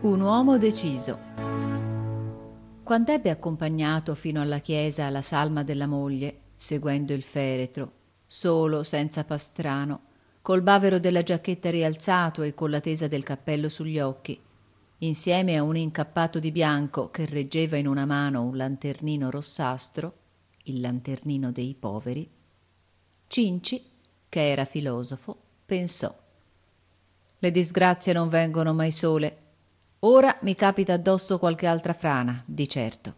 Un uomo deciso. Quand'ebbe accompagnato fino alla chiesa la salma della moglie, seguendo il feretro, solo, senza pastrano, col bavero della giacchetta rialzato e con la tesa del cappello sugli occhi, insieme a un incappato di bianco che reggeva in una mano un lanternino rossastro, il lanternino dei poveri, Cinci, che era filosofo, pensò: le disgrazie non vengono mai sole. Ora mi capita addosso qualche altra frana, di certo.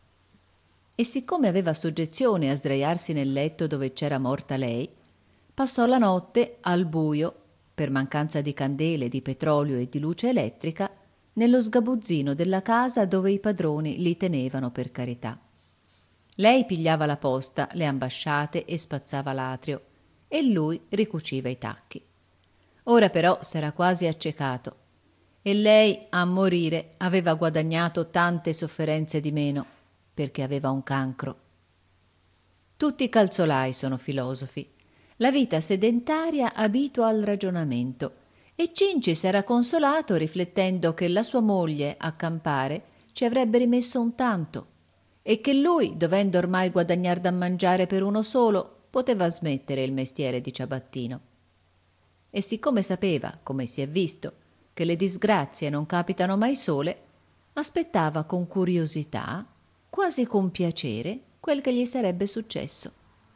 E siccome aveva soggezione a sdraiarsi nel letto dove c'era morta lei, passò la notte al buio, per mancanza di candele, di petrolio e di luce elettrica, nello sgabuzzino della casa dove i padroni li tenevano per carità. Lei pigliava la posta, le ambasciate e spazzava l'atrio, e lui ricuciva i tacchi. Ora però s'era quasi accecato, e lei, a morire, aveva guadagnato tante sofferenze di meno, perché aveva un cancro. Tutti i calzolai sono filosofi. La vita sedentaria abitua al ragionamento, e Cinci s'era consolato riflettendo che la sua moglie, a campare, ci avrebbe rimesso un tanto, e che lui, dovendo ormai guadagnar da mangiare per uno solo, poteva smettere il mestiere di ciabattino. E siccome sapeva, come si è visto, che le disgrazie non capitano mai sole, aspettava con curiosità, quasi con piacere, quel che gli sarebbe successo.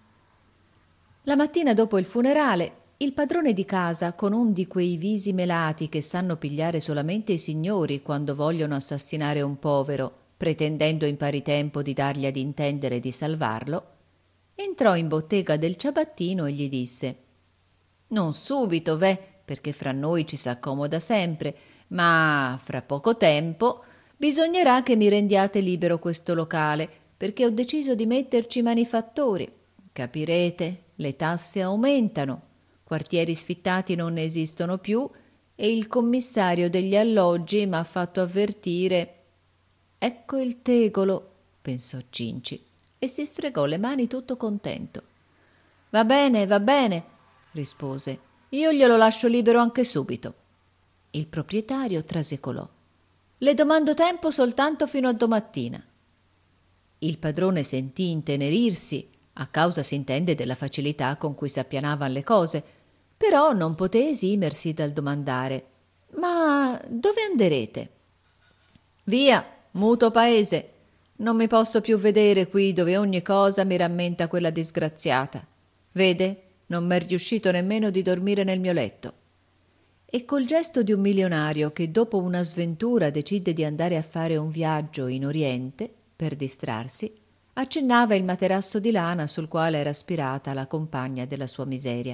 La mattina dopo il funerale, il padrone di casa, con un di quei visi melati che sanno pigliare solamente i signori quando vogliono assassinare un povero, pretendendo in pari tempo di dargli ad intendere di salvarlo, entrò in bottega del ciabattino e gli disse: non subito, perché fra noi ci s'accomoda sempre, ma fra poco tempo bisognerà che mi rendiate libero questo locale, perché ho deciso di metterci manifattori. Capirete, le tasse aumentano, quartieri sfittati non ne esistono più e il commissario degli alloggi m'ha fatto avvertire. Ecco il tegolo, pensò Cinci, e si sfregò le mani tutto contento. Va bene, rispose. Io glielo lascio libero anche subito. Il proprietario trasecolò. Le domando tempo soltanto fino a domattina. Il padrone sentì intenerirsi, a causa s'intende della facilità con cui s'appianavan le cose, però non poté esimersi dal domandare: ma dove anderete? Via, muto paese. Non mi posso più vedere qui dove ogni cosa mi rammenta quella disgraziata. Vede, non m'è riuscito nemmeno di dormire nel mio letto. E col gesto di un milionario che dopo una sventura decide di andare a fare un viaggio in Oriente per distrarsi, accennava il materasso di lana sul quale era spirata la compagna della sua miseria.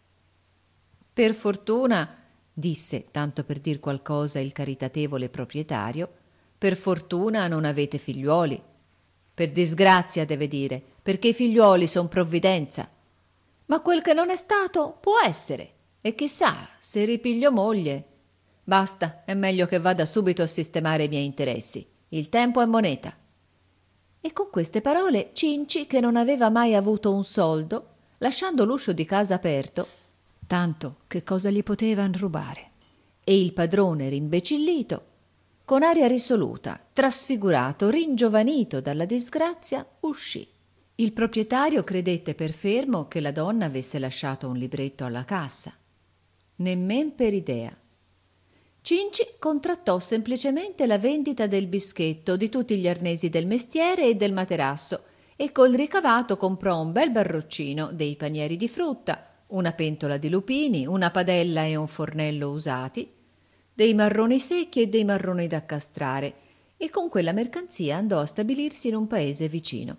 Per fortuna, disse, tanto per dir qualcosa, il caritatevole proprietario, per fortuna non avete figliuoli. Per disgrazia deve dire, perché i figliuoli son provvidenza. Ma quel che non è stato può essere, e chissà se ripiglio moglie. Basta, è meglio che vada subito a sistemare i miei interessi. Il tempo è moneta. E con queste parole Cinci, che non aveva mai avuto un soldo, lasciando l'uscio di casa aperto, tanto che cosa gli potevan rubare, e il padrone rimbecillito, con aria risoluta, trasfigurato, ringiovanito dalla disgrazia, uscì. Il proprietario credette per fermo che la donna avesse lasciato un libretto alla cassa. Nemmen per idea. Cinci contrattò semplicemente la vendita del bischetto, di tutti gli arnesi del mestiere e del materasso, e col ricavato comprò un bel barroccino, dei panieri di frutta, una pentola di lupini, una padella e un fornello usati, dei marroni secchi e dei marroni da castrare, e con quella mercanzia andò a stabilirsi in un paese vicino.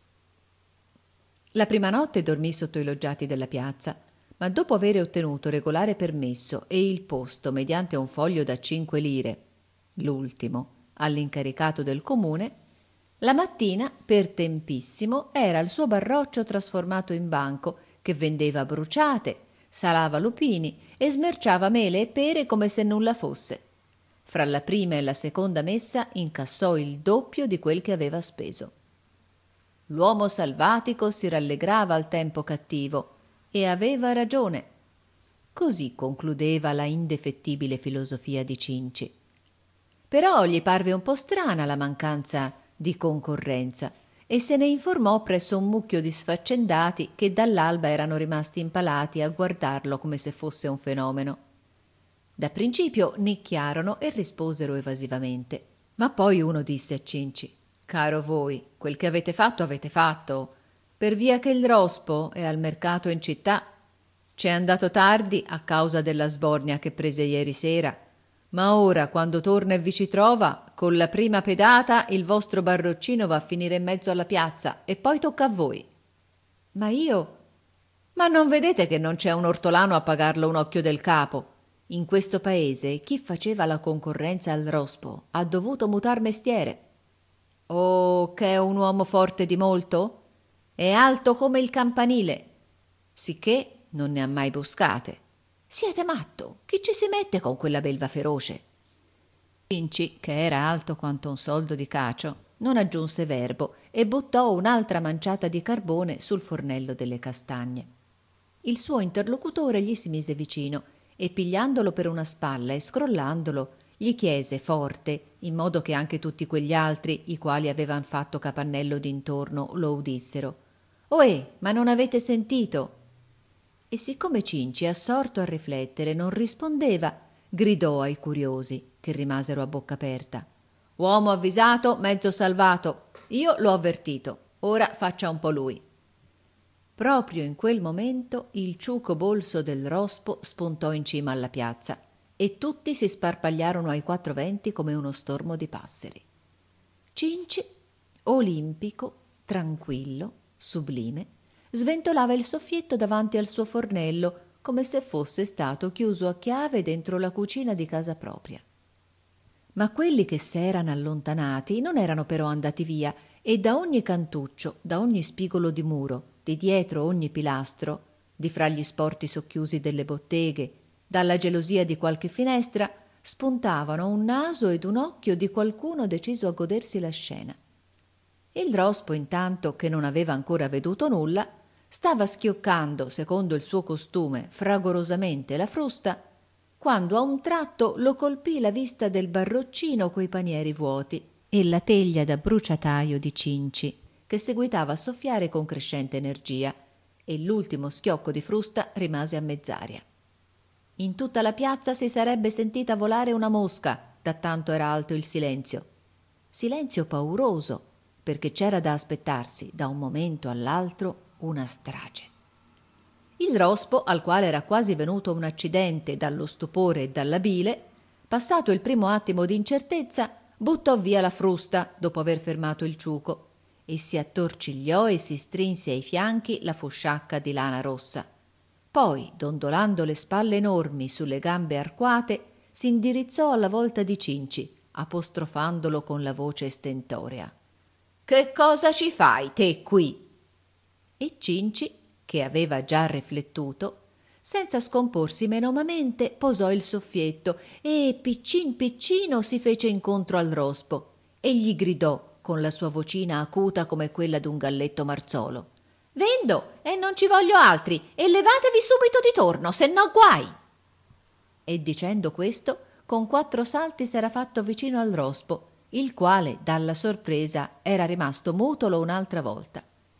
La prima notte dormì sotto i loggiati della piazza, ma dopo avere ottenuto regolare permesso e il posto mediante un foglio da 5 lire, l'ultimo, all'incaricato del comune, la mattina, per tempissimo, era il suo barroccio trasformato in banco, che vendeva bruciate, salava lupini e smerciava mele e pere come se nulla fosse. Fra la prima e la seconda messa incassò il doppio di quel che aveva speso. L'uomo salvatico si rallegrava al tempo cattivo e aveva ragione. Così concludeva la indefettibile filosofia di Cinci. Però gli parve un po' strana la mancanza di concorrenza e se ne informò presso un mucchio di sfaccendati che dall'alba erano rimasti impalati a guardarlo come se fosse un fenomeno. Da principio nicchiarono e risposero evasivamente, ma poi uno disse a Cinci: «Caro voi, quel che avete fatto, per via che il rospo è al mercato in città. C'è andato tardi a causa della sbornia che prese ieri sera, ma ora quando torna e vi ci trova, con la prima pedata il vostro barroccino va a finire in mezzo alla piazza e poi tocca a voi». «Ma io...» «Ma non vedete che non c'è un ortolano a pagarlo un occhio del capo? In questo paese chi faceva la concorrenza al rospo ha dovuto mutar mestiere». «Oh, che è un uomo forte di molto? È alto come il campanile, sicché non ne ha mai buscate. Siete matto? Chi ci si mette con quella belva feroce?» Cinci, che era alto quanto un soldo di cacio, non aggiunse verbo e buttò un'altra manciata di carbone sul fornello delle castagne. Il suo interlocutore gli si mise vicino e pigliandolo per una spalla e scrollandolo gli chiese forte, in modo che anche tutti quegli altri, i quali avevan fatto capannello d'intorno, lo udissero: «Ohè, ma non avete sentito?» E siccome Cinci, assorto a riflettere, non rispondeva, gridò ai curiosi, che rimasero a bocca aperta: «Uomo avvisato, mezzo salvato. Io l'ho avvertito, ora faccia un po' lui». Proprio in quel momento il ciuco bolso del rospo spuntò in cima alla piazza e tutti si sparpagliarono ai quattro venti come uno stormo di passeri. Cinci, olimpico, tranquillo, sublime, sventolava il soffietto davanti al suo fornello come se fosse stato chiuso a chiave dentro la cucina di casa propria. Ma quelli che s'erano allontanati non erano però andati via e da ogni cantuccio, da ogni spigolo di muro, di dietro ogni pilastro, di fra gli sporti socchiusi delle botteghe, dalla gelosia di qualche finestra, spuntavano un naso ed un occhio di qualcuno deciso a godersi la scena. Il rospo, intanto, che non aveva ancora veduto nulla, stava schioccando, secondo il suo costume, fragorosamente la frusta, quando a un tratto lo colpì la vista del barroccino coi panieri vuoti e la teglia da bruciataio di Cinci, che seguitava a soffiare con crescente energia, e l'ultimo schiocco di frusta rimase a mezz'aria. In tutta la piazza si sarebbe sentita volare una mosca, da tanto era alto il silenzio. Silenzio pauroso, perché c'era da aspettarsi da un momento all'altro una strage. Il rospo, al quale era quasi venuto un accidente dallo stupore e dalla bile, passato il primo attimo di incertezza, buttò via la frusta dopo aver fermato il ciuco e si attorcigliò e si strinse ai fianchi la fusciacca di lana rossa. Poi, dondolando le spalle enormi sulle gambe arcuate, si indirizzò alla volta di Cinci, apostrofandolo con la voce stentorea: «Che cosa ci fai te qui?» E Cinci, che aveva già riflettuto, senza scomporsi menomamente posò il soffietto e piccin piccino si fece incontro al rospo e gli gridò con la sua vocina acuta come quella d'un galletto marzolo: «Vendo e non ci voglio altri e levatevi subito di torno, se no guai!» E dicendo questo, con 4 salti s'era fatto vicino al rospo, il quale dalla sorpresa era rimasto mutolo un'altra volta.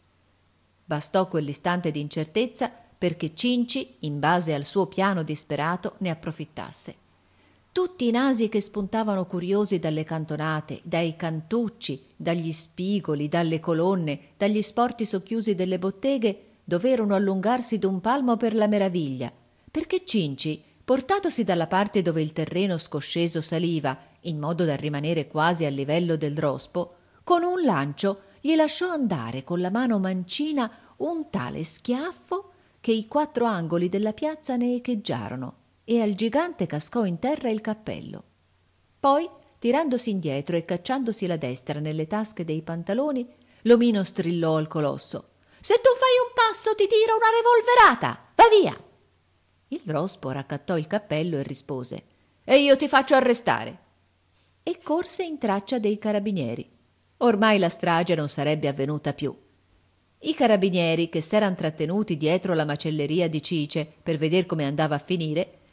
Bastò quell'istante di incertezza perché Cinci, in base al suo piano disperato, ne approfittasse. Tutti i nasi che spuntavano curiosi dalle cantonate, dai cantucci, dagli spigoli, dalle colonne, dagli sporti socchiusi delle botteghe, doverono allungarsi d'un palmo per la meraviglia, perché Cinci, portatosi dalla parte dove il terreno scosceso saliva, in modo da rimanere quasi a livello del rospo, con un lancio gli lasciò andare con la mano mancina un tale schiaffo che i 4 angoli della piazza ne echeggiarono e al gigante cascò in terra il cappello. Poi, tirandosi indietro e cacciandosi la destra nelle tasche dei pantaloni, l'omino strillò al colosso: «Se tu fai un passo ti tiro una revolverata! Va via!» Il rospo raccattò il cappello e rispose: «E io ti faccio arrestare!» E corse in traccia dei carabinieri. Ormai la strage non sarebbe avvenuta più. I carabinieri, che s'eran trattenuti dietro la macelleria di Cice per veder come andava a finire,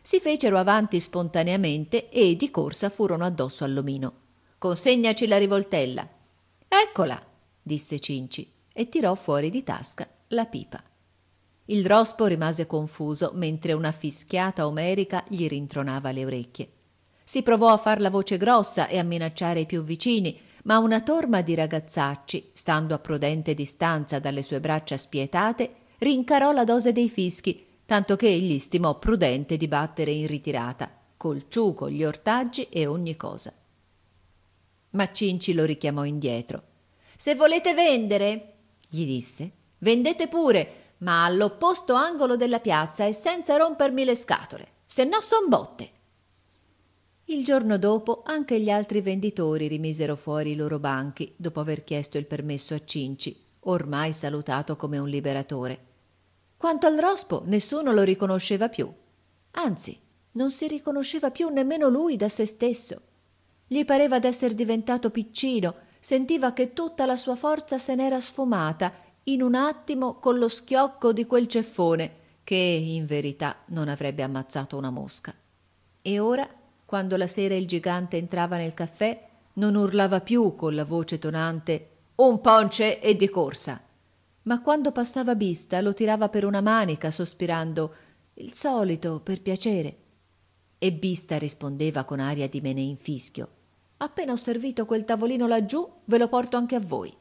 Si fecero avanti spontaneamente e di corsa furono addosso all'omino. «Consegnaci la rivoltella». «Eccola», disse Cinci e tirò fuori di tasca la pipa. Il rospo rimase confuso mentre una fischiata omerica gli rintronava le orecchie. Si provò a far la voce grossa e a minacciare i più vicini, ma una torma di ragazzacci, stando a prudente distanza dalle sue braccia spietate, rincarò la dose dei fischi, tanto che egli stimò prudente di battere in ritirata, col ciuco, gli ortaggi e ogni cosa. Ma Cinci lo richiamò indietro. «Se volete vendere», gli disse, «vendete pure, ma all'opposto angolo della piazza e senza rompermi le scatole, se no son botte». Il giorno dopo anche gli altri venditori rimisero fuori i loro banchi, dopo aver chiesto il permesso a Cinci, ormai salutato come un liberatore. Quanto al rospo, nessuno lo riconosceva più. Anzi, non si riconosceva più nemmeno lui da se stesso. Gli pareva d'esser diventato piccino, sentiva che tutta la sua forza se n'era sfumata in un attimo con lo schiocco di quel ceffone, che in verità non avrebbe ammazzato una mosca. E ora, quando la sera il gigante entrava nel caffè, non urlava più con la voce tonante «Un ponce e di corsa!», ma quando passava Bista lo tirava per una manica sospirando «Il solito, per piacere». E Bista rispondeva con aria di me ne infischio «Appena ho servito quel tavolino laggiù, ve lo porto anche a voi».